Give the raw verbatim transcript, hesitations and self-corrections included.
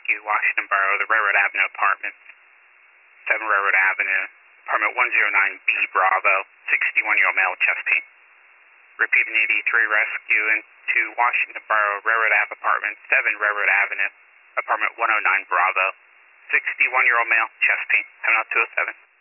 Rescue, Washington Borough, the Railroad Avenue Apartments, seven Railroad Avenue, apartment one oh nine B Bravo, sixty-one-year-old male, chest pain. Repeating eighty-three Rescue into Washington Borough, Railroad Ave Apartment, seven Railroad Avenue, apartment one oh nine Bravo, sixty-one-year-old male, chest pain, seven oh two oh seven.